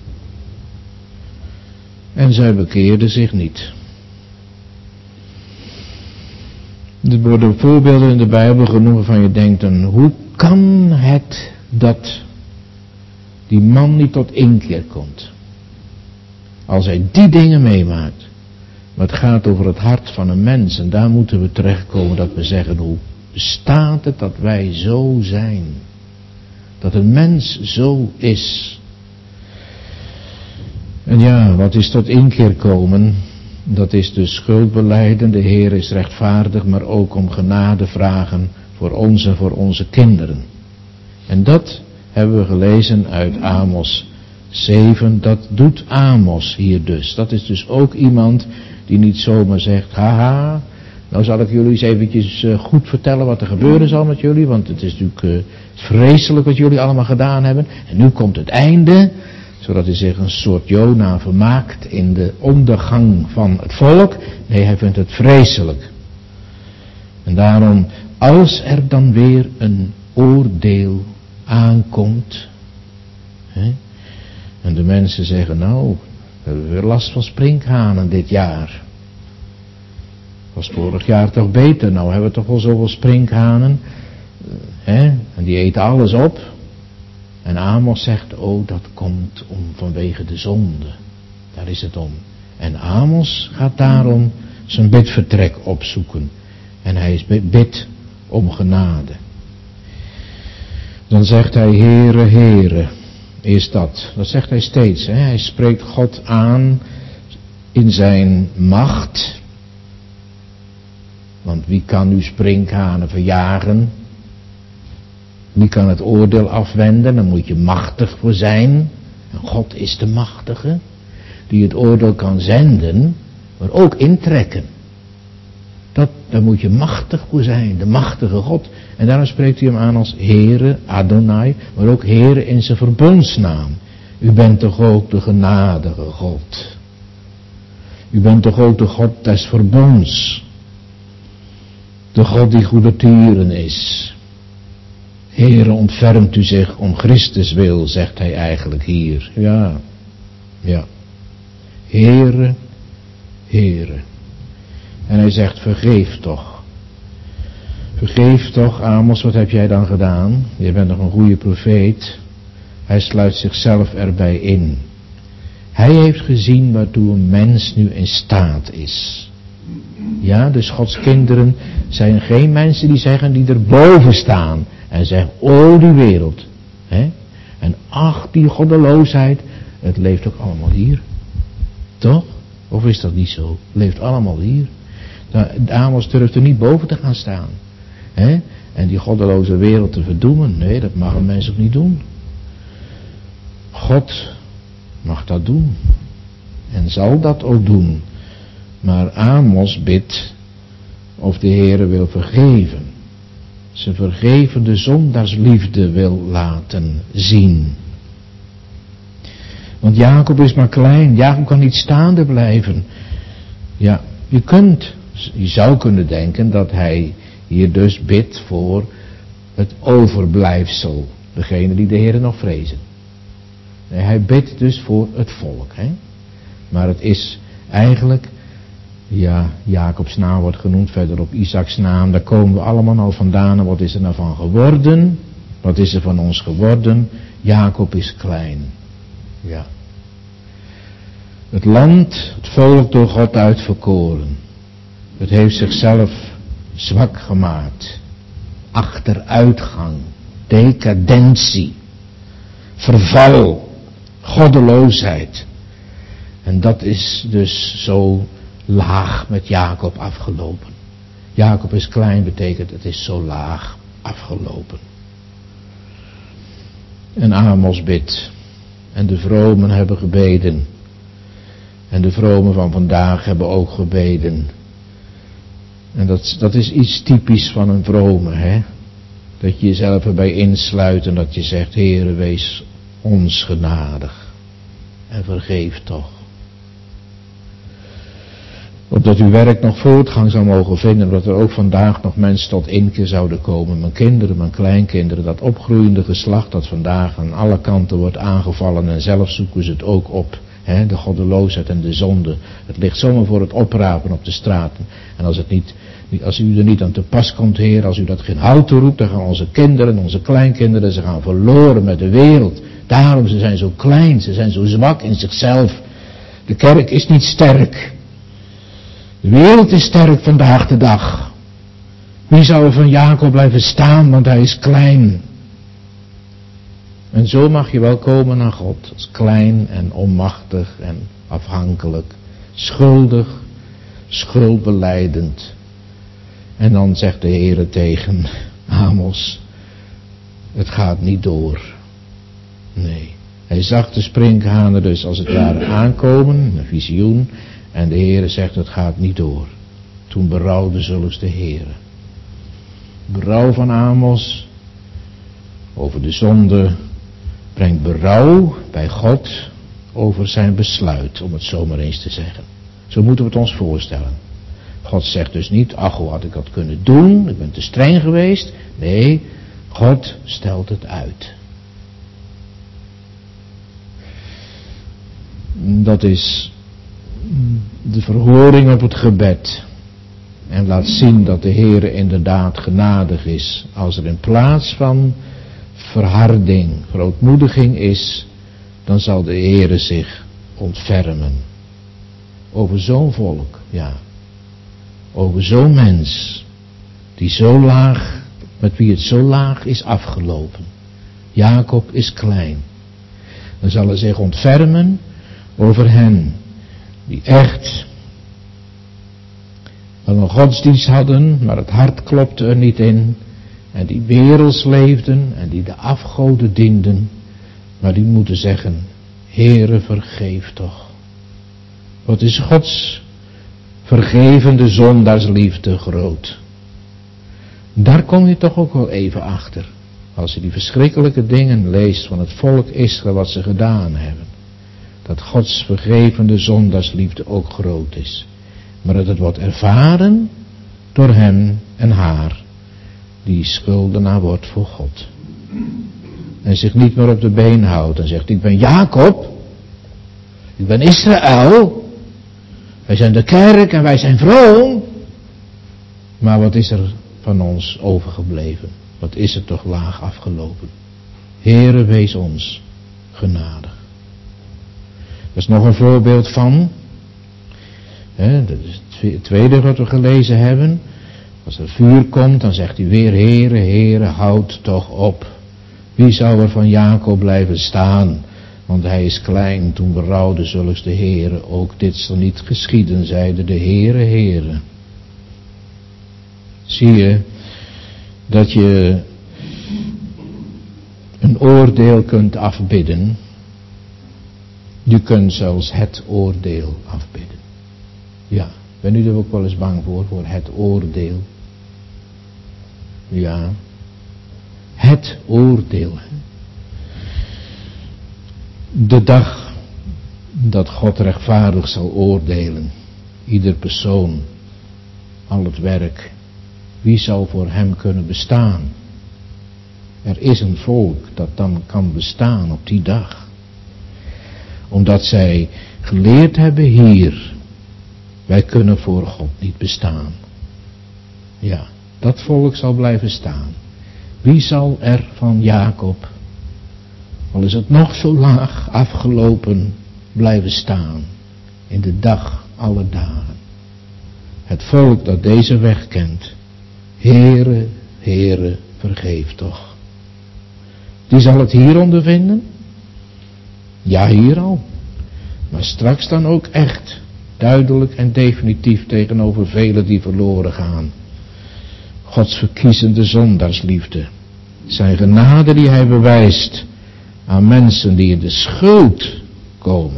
En zij bekeerden zich niet. Er worden voorbeelden in de Bijbel genoemd waarvan je denkt, en hoe kan het dat die man niet tot inkeer komt? Als hij die dingen meemaakt. Maar het gaat over het hart van een mens. En daar moeten we terechtkomen dat we zeggen, hoe bestaat het dat wij zo zijn? Dat een mens zo is. En ja, wat is tot inkeer komen? Dat is dus schuld belijden. De Heer is rechtvaardig, maar ook om genade vragen voor ons en voor onze kinderen. En dat hebben we gelezen uit Amos 7. Dat doet Amos hier dus. Dat is dus ook iemand die niet zomaar zegt, haha, nou zal ik jullie eens eventjes goed vertellen wat er gebeuren zal met jullie, want het is natuurlijk vreselijk wat jullie allemaal gedaan hebben. En nu komt het einde, zodat hij zich een soort Jona vermaakt in de ondergang van het volk. Nee, hij vindt het vreselijk. En daarom, als er dan weer een oordeel aankomt, en de mensen zeggen, nou, we hebben weer last van sprinkhanen dit jaar. Was vorig jaar toch beter, nou hebben we toch wel zoveel sprinkhanen. En die eten alles op. En Amos zegt, oh, dat komt vanwege de zonde. Daar is het om. En Amos gaat daarom zijn bidvertrek opzoeken. En hij bidt om genade. Dan zegt hij, Heere, Heere, is dat. Dat zegt hij steeds. Hij spreekt God aan in zijn macht. Want wie kan nu sprinkhanen verjagen? Wie kan het oordeel afwenden? Daar moet je machtig voor zijn. En God is de machtige, die het oordeel kan zenden, maar ook intrekken. Daar moet je machtig voor zijn, de machtige God. En daarom spreekt hij hem aan als Heere, Adonai, maar ook Heere in zijn verbondsnaam. U bent toch ook de genadige God. U bent toch ook de God des verbonds. De God die goedertieren is. Heere, ontfermt u zich om Christus wil, zegt hij eigenlijk hier. Ja. Heere, Heere. En hij zegt, vergeef toch. Vergeef toch, Amos, wat heb jij dan gedaan? Je bent nog een goede profeet. Hij sluit zichzelf erbij in. Hij heeft gezien waartoe een mens nu in staat is. Ja, dus Gods kinderen zijn geen mensen die zeggen, die erboven staan. En zeggen, oh die wereld. Hè? En ach, die goddeloosheid. Het leeft ook allemaal hier. Toch? Of is dat niet zo? Het leeft allemaal hier. Nou, Amos durft er niet boven te gaan staan. Hè? En die goddeloze wereld te verdoemen. Nee, dat mag een mens ook niet doen. God mag dat doen. En zal dat ook doen. Maar Amos bidt of de Heere wil vergeven. Zijn vergevende zondaarsliefde wil laten zien. Want Jacob is maar klein. Jacob kan niet staande blijven. Ja, je zou kunnen denken dat hij hier dus bidt voor het overblijfsel. Degene die de Heere nog vrezen. Nee, hij bidt dus voor het volk. Hè? Maar het is eigenlijk, ja, Jacobs naam wordt genoemd, verderop Isaaks naam. Daar komen we allemaal al vandaan. En wat is er nou van geworden? Wat is er van ons geworden? Jacob is klein. Ja. Het land, het volk door God uitverkoren. Het heeft zichzelf zwak gemaakt. Achteruitgang. Decadentie. Verval. Goddeloosheid. En dat is dus zo laag met Jacob afgelopen. Jacob is klein betekent het is zo laag afgelopen. En Amos bidt. En de vromen hebben gebeden. En de vromen van vandaag hebben ook gebeden. En dat is iets typisch van een vrome, hè. Dat je jezelf erbij insluit en dat je zegt, Heere, wees ons genadig. En vergeef toch. Opdat uw werk nog voortgang zou mogen vinden. Dat er ook vandaag nog mensen tot inkeer zouden komen. Mijn kinderen, mijn kleinkinderen. Dat opgroeiende geslacht dat vandaag aan alle kanten wordt aangevallen. En zelf zoeken ze het ook op. Hè, de goddeloosheid en de zonde. Het ligt zomaar voor het oprapen op de straten. En als u er niet aan te pas komt, Heer. Als u dat geen hout toeroept. Dan gaan onze kinderen, onze kleinkinderen. Ze gaan verloren met de wereld. Daarom, ze zijn zo klein. Ze zijn zo zwak in zichzelf. De kerk is niet sterk. De wereld is sterk vandaag de dag. Wie zou er van Jacob blijven staan, want hij is klein. En zo mag je wel komen naar God, als klein en onmachtig en afhankelijk. Schuldig, schuldbelijdend. En dan zegt de Heere tegen Amos, het gaat niet door. Nee, hij zag de sprinkhanen dus als het ware aankomen, een visioen. En de Heere zegt, het gaat niet door. Toen berouwde zulks de Heere. Berouw van Amos over de zonde brengt berouw bij God over zijn besluit, om het zo maar eens te zeggen. Zo moeten we het ons voorstellen. God zegt dus niet, ach, hoe had ik dat kunnen doen, ik ben te streng geweest. Nee, God stelt het uit. Dat is de verhoring op het gebed. En laat zien dat de Heere inderdaad genadig is. Als er in plaats van verharding, grootmoediging is, dan zal de Heere zich ontfermen. Over zo'n volk, ja. Over zo'n mens, die zo laag, met wie het zo laag is afgelopen. Jacob is klein. Dan zal hij zich ontfermen over hen, die echt wel een godsdienst hadden, maar het hart klopte er niet in. En die werelds leefden en die de afgoden dienden. Maar die moeten zeggen, Heere, vergeef toch. Wat is Gods vergevende zondaarsliefde groot. Daar kom je toch ook wel even achter. Als je die verschrikkelijke dingen leest van het volk Israël, wat ze gedaan hebben. Dat Gods vergevende zondaarsliefde ook groot is. Maar dat het wordt ervaren door hem en haar, die schuldenaar wordt voor God. En zich niet meer op de been houdt en zegt, ik ben Jacob. Ik ben Israël. Wij zijn de kerk en wij zijn vroom. Maar wat is er van ons overgebleven? Wat is er toch laag afgelopen? Heere, wees ons genadig. Dat is nog een voorbeeld van. Dat is het tweede wat we gelezen hebben. Als er vuur komt, dan zegt hij weer, Heere, Heere, houd toch op. Wie zou er van Jacob blijven staan? Want hij is klein, toen berouwde zulks de Heere. Ook dit zal niet geschieden, zeide de Heere, Heere. Zie je dat je een oordeel kunt afbidden. Je kunt zelfs het oordeel afbidden. Ja, ben u er ook wel eens bang voor het oordeel? Ja, het oordeel. De dag dat God rechtvaardig zal oordelen, ieder persoon, al het werk, wie zal voor hem kunnen bestaan? Er is een volk dat dan kan bestaan op die dag. Omdat zij geleerd hebben hier, wij kunnen voor God niet bestaan. Ja, dat volk zal blijven staan. Wie zal er van Jacob, al is het nog zo laag afgelopen, blijven staan in de dag aller dagen? Het volk dat deze weg kent. Heere, Heere, vergeef toch. Die zal het hier ondervinden? Ja, hier al. Maar straks dan ook echt, duidelijk en definitief tegenover velen die verloren gaan. Gods verkiezende zondaarsliefde. Zijn genade die hij bewijst aan mensen die in de schuld komen.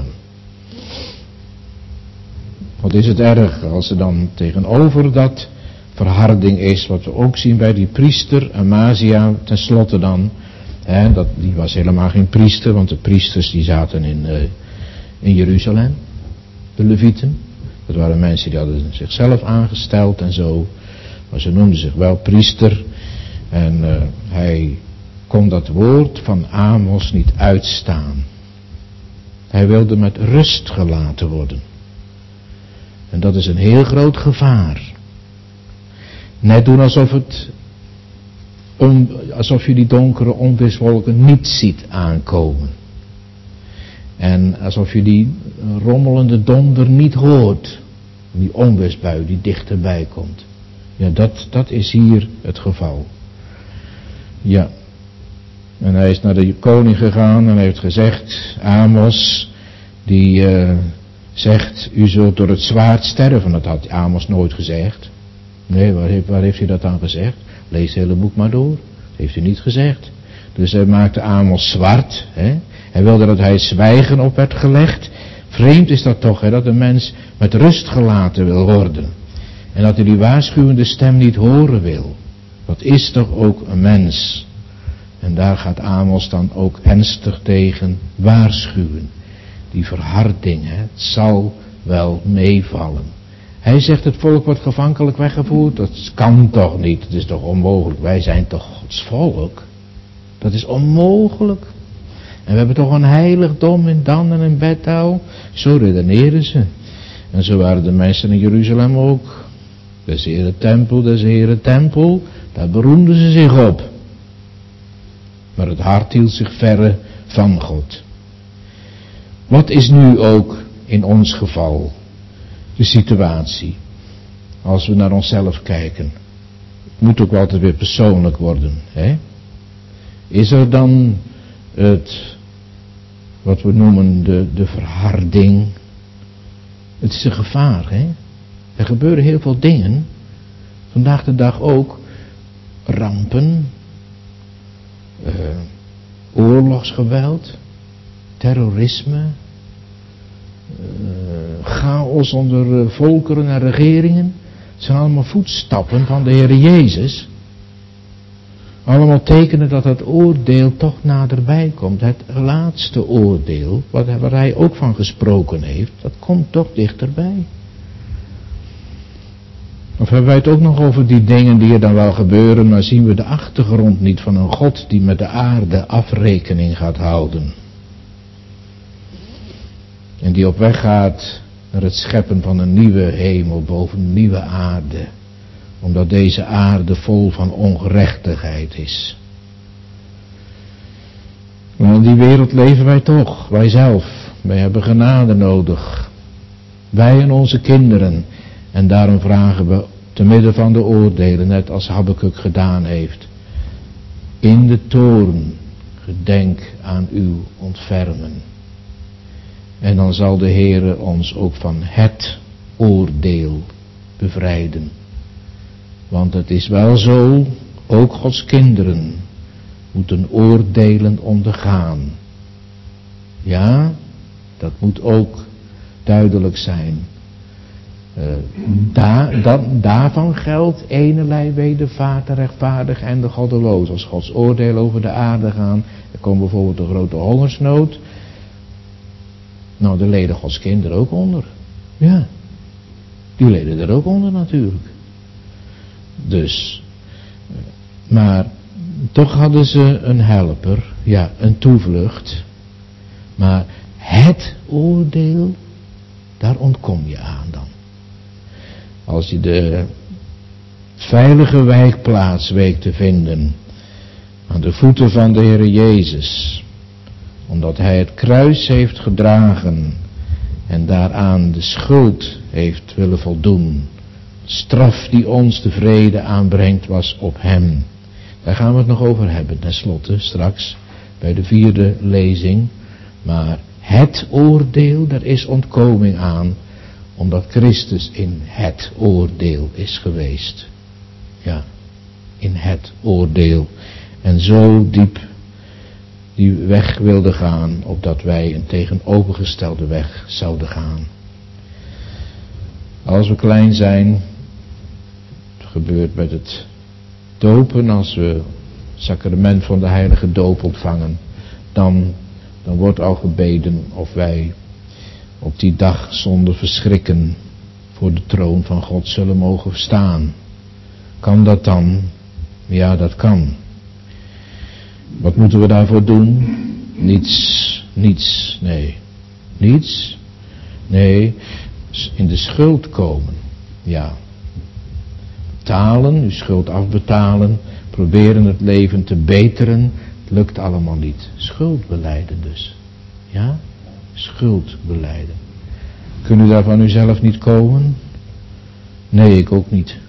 Wat is het erg als er dan tegenover dat verharding is, wat we ook zien bij die priester Amazia, tenslotte dan. Die was helemaal geen priester, want de priesters die zaten in Jeruzalem, de Levieten. Dat waren mensen die hadden zichzelf aangesteld en zo. Maar ze noemden zich wel priester. En hij kon dat woord van Amos niet uitstaan. Hij wilde met rust gelaten worden. En dat is een heel groot gevaar. Net doen alsof je die donkere onweerswolken niet ziet aankomen. En alsof je die rommelende donder niet hoort. Die onweersbui die dichterbij komt. Ja, dat is hier het geval. Ja. En hij is naar de koning gegaan en heeft gezegd, Amos, die zegt, u zult door het zwaard sterven. Dat had Amos nooit gezegd. Nee, waar heeft hij dat dan gezegd? Lees het hele boek maar door. Dat heeft hij niet gezegd. Dus hij maakte Amos zwart. Hij wilde dat hij zwijgen op werd gelegd. Vreemd is dat toch, dat een mens met rust gelaten wil worden. En dat hij die waarschuwende stem niet horen wil. Dat is toch ook een mens. En daar gaat Amos dan ook ernstig tegen waarschuwen. Die verharding, het zal wel meevallen. Hij zegt het volk wordt gevankelijk weggevoerd. Dat kan toch niet, het is toch onmogelijk. Wij zijn toch Gods volk. Dat is onmogelijk. En we hebben toch een heiligdom in Dan en in Bethel. Zo redeneren ze. En zo waren de mensen in Jeruzalem ook. Des Heere tempel, daar beroemden ze zich op. Maar het hart hield zich verre van God. Wat is nu ook in ons geval de situatie? Als we naar onszelf kijken. Het moet ook altijd weer persoonlijk worden. Is er dan wat we noemen de verharding? Het is een gevaar. Er gebeuren heel veel dingen. Vandaag de dag ook. Rampen. Oorlogsgeweld. Terrorisme. Chaos onder volkeren en regeringen. Het zijn allemaal voetstappen van de Heer Jezus. Allemaal tekenen dat het oordeel toch naderbij komt. Het laatste oordeel, waar hij ook van gesproken heeft, dat komt toch dichterbij. Of hebben wij het ook nog over die dingen die er dan wel gebeuren, maar zien we de achtergrond niet van een God die met de aarde afrekening gaat houden? En die op weg gaat naar het scheppen van een nieuwe hemel boven een nieuwe aarde. Omdat deze aarde vol van ongerechtigheid is. Maar in die wereld leven wij toch, wij zelf. Wij hebben genade nodig. Wij en onze kinderen. En daarom vragen we te midden van de oordelen, net als Habakuk gedaan heeft. In de toorn gedenk aan uw ontfermen. En dan zal de Heere ons ook van het oordeel bevrijden. Want het is wel zo, ook Gods kinderen moeten oordelen ondergaan. Ja, dat moet ook duidelijk zijn. Daarvan geldt enerlei wedervaart de rechtvaardig en de goddeloos. Als Gods oordeel over de aarde gaan, er komt bijvoorbeeld een grote hongersnood. Nou, daar leden Gods kinderen ook onder. Ja, die leden er ook onder natuurlijk. Dus, maar toch hadden ze een helper, ja, een toevlucht. Maar het oordeel, daar ontkom je aan dan. Als je de veilige wijkplaats weet te vinden, aan de voeten van de Heere Jezus, omdat Hij het kruis heeft gedragen en daaraan de schuld heeft willen voldoen. Straf die ons de vrede aanbrengt was op Hem. Daar gaan we het nog over hebben, tenslotte, straks, bij de 4e lezing. Maar het oordeel, daar is ontkoming aan, omdat Christus in het oordeel is geweest. Ja, in het oordeel. En zo diep die weg wilde gaan, opdat wij een tegenovergestelde weg zouden gaan. Als we klein zijn, het gebeurt met het dopen, als we het sacrament van de heilige doop ontvangen, dan wordt al gebeden of wij op die dag zonder verschrikken voor de troon van God zullen mogen staan. Kan dat dan? Ja, dat kan. Wat moeten we daarvoor doen? Niets, nee. Niets? Nee, in de schuld komen. Ja. Betalen, uw schuld afbetalen, proberen het leven te beteren. Het lukt allemaal niet. Schuld belijden dus. Ja? Schuld belijden. Kunt u daar van uzelf niet komen? Nee, ik ook niet.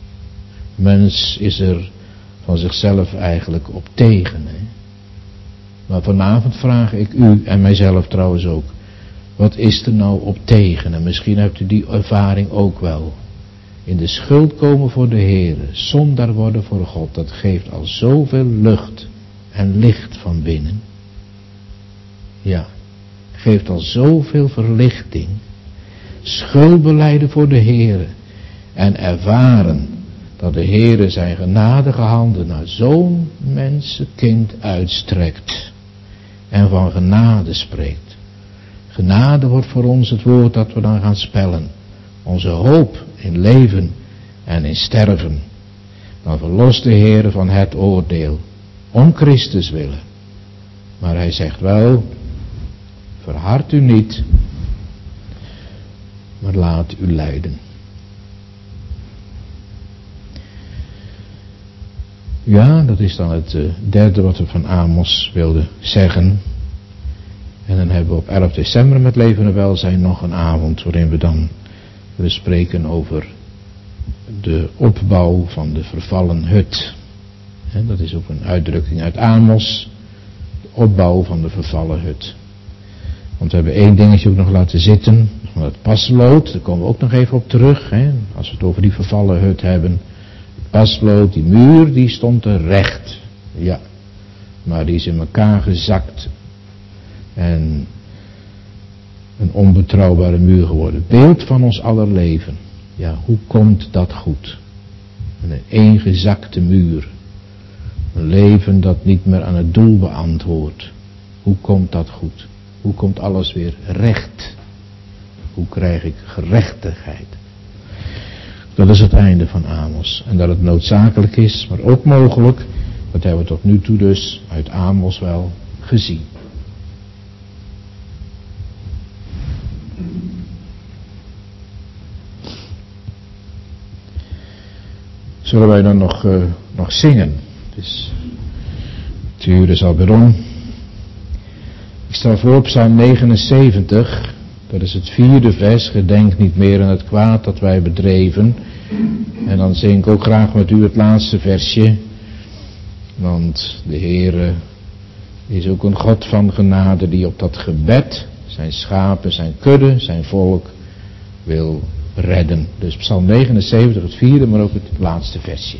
Mens is er van zichzelf eigenlijk op tegen. Hè? Maar vanavond vraag ik u en mijzelf trouwens ook. Wat is er nou op tegen? En misschien hebt u die ervaring ook wel. In de schuld komen voor de Heere, zondaar worden voor God, dat geeft al zoveel lucht en licht van binnen. Ja, geeft al zoveel verlichting. Schuldbelijden voor de Heere en ervaren dat de Heere zijn genadige handen naar zo'n mensenkind uitstrekt en van genade spreekt. Genade wordt voor ons het woord dat we dan gaan spellen. Onze hoop in leven en in sterven. Dan verlost de Heere van het oordeel. Om Christus willen. Maar hij zegt wel, verhard u niet, maar laat u leiden. Ja, dat is dan het derde wat we van Amos wilden zeggen. En dan hebben we op 11 december met Leven en Welzijn nog een avond waarin we dan willen spreken over de opbouw van de vervallen hut. En dat is ook een uitdrukking uit Amos. De opbouw van de vervallen hut. Want we hebben één dingetje ook nog laten zitten. Van het paslood, daar komen we ook nog even op terug. Hè, als we het over die vervallen hut hebben. Het paslood, die muur, die stond er recht. Ja, maar die is in elkaar gezakt. En een onbetrouwbare muur geworden. Beeld van ons aller leven. Ja, hoe komt dat goed? Een eengezakte muur. Een leven dat niet meer aan het doel beantwoordt. Hoe komt dat goed? Hoe komt alles weer recht? Hoe krijg ik gerechtigheid? Dat is het einde van Amos. En dat het noodzakelijk is, maar ook mogelijk, dat hebben we tot nu toe dus uit Amos wel gezien. Zullen wij dan nog zingen? Dus het uur is alweer om. Ik stel voor Psalm 79, dat is het 4e vers. Gedenk niet meer aan het kwaad dat wij bedreven. En dan zing ik ook graag met u het laatste versje. Want de Heere is ook een God van genade die op dat gebed zijn schapen, zijn kudde, zijn volk wil redden. Dus Psalm 79, het 4e, maar ook het laatste versje.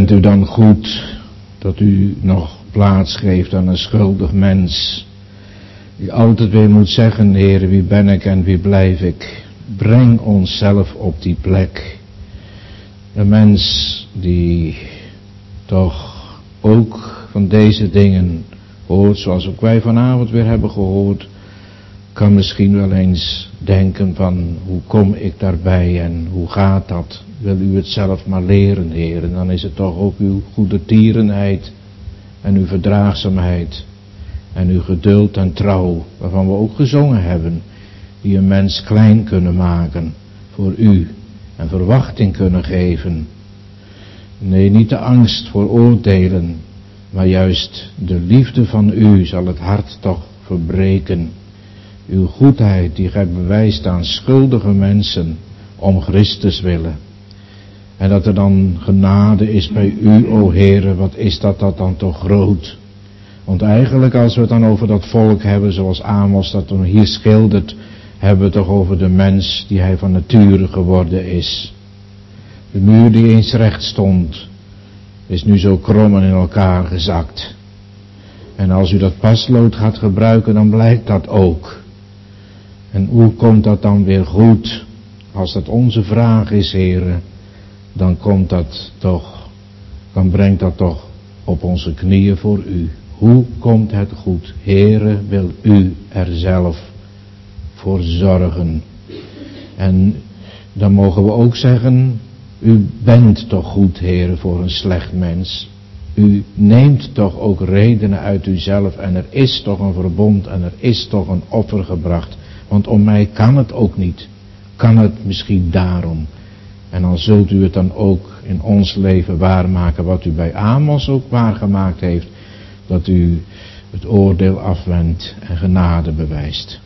bent u dan goed dat u nog plaats geeft aan een schuldig mens, die altijd weer moet zeggen, Heer, wie ben ik en wie blijf ik? Breng onszelf op die plek. Een mens die toch ook van deze dingen hoort, zoals ook wij vanavond weer hebben gehoord, kan misschien wel eens denken van, hoe kom ik daarbij en hoe gaat dat? Wil u het zelf maar leren, Heer? En dan is het toch ook uw goedertierenheid en uw verdraagzaamheid en uw geduld en trouw, waarvan we ook gezongen hebben, die een mens klein kunnen maken voor u en verwachting kunnen geven. Nee, niet de angst voor oordelen, maar juist de liefde van u zal het hart toch verbreken. Uw goedheid die gij bewijst aan schuldige mensen om Christus willen. En dat er dan genade is bij u, o Heere, wat is dat dan toch groot. Want eigenlijk als we het dan over dat volk hebben, zoals Amos dat dan hier schildert, hebben we het toch over de mens die hij van nature geworden is. De muur die eens recht stond, is nu zo krom en in elkaar gezakt. En als u dat paslood gaat gebruiken, dan blijkt dat ook. En hoe komt dat dan weer goed? Als dat onze vraag is, Heere, dan komt dat toch, dan brengt dat toch op onze knieën voor u. Hoe komt het goed? Heere, wil u er zelf voor zorgen? En dan mogen we ook zeggen, u bent toch goed, Heere, voor een slecht mens. U neemt toch ook redenen uit uzelf en er is toch een verbond en er is toch een offer gebracht. Want om mij kan het ook niet. Kan het misschien daarom. En dan zult u het dan ook in ons leven waarmaken wat u bij Amos ook waargemaakt heeft. Dat u het oordeel afwendt en genade bewijst.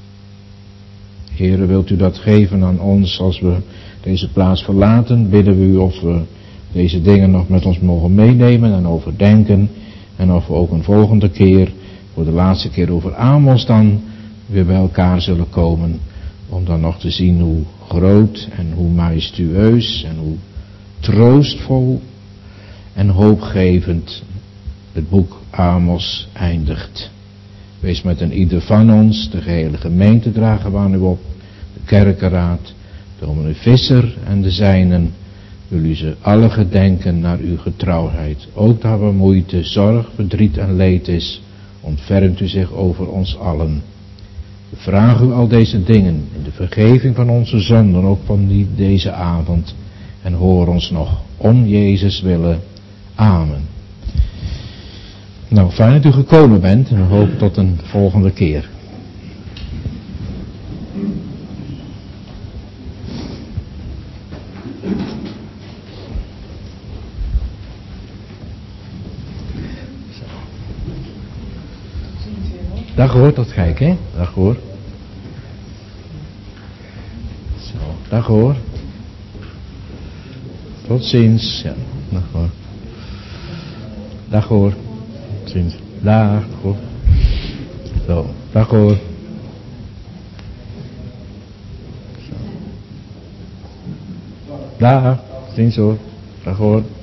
Heere, wilt u dat geven aan ons als we deze plaats verlaten? Bidden we u of we deze dingen nog met ons mogen meenemen en overdenken. En of we ook een volgende keer, voor de laatste keer over Amos dan, weer bij elkaar zullen komen. Om dan nog te zien hoe groot en hoe majestueus en hoe troostvol en hoopgevend het boek Amos eindigt. Wees met een ieder van ons, de gehele gemeente dragen we aan u op, de kerkenraad, dominee Visser en de zijnen, wil u ze alle gedenken naar uw getrouwheid. Ook daar waar moeite, zorg, verdriet en leed is, ontfermt u zich over ons allen. We vragen u al deze dingen in de vergeving van onze zonden, ook van deze avond, en hoor ons nog om Jezus willen. Amen. Nou, fijn dat u gekomen bent en we hopen tot een volgende keer. Dag hoor, tot kijken, hè? Dag hoor. Zo, dag hoor. Tot ziens. Ja, dag hoor. Dag hoor. Tot ziens. Dag hoor. Zo, dag hoor. Dag, tot ziens hoor. Dag hoor.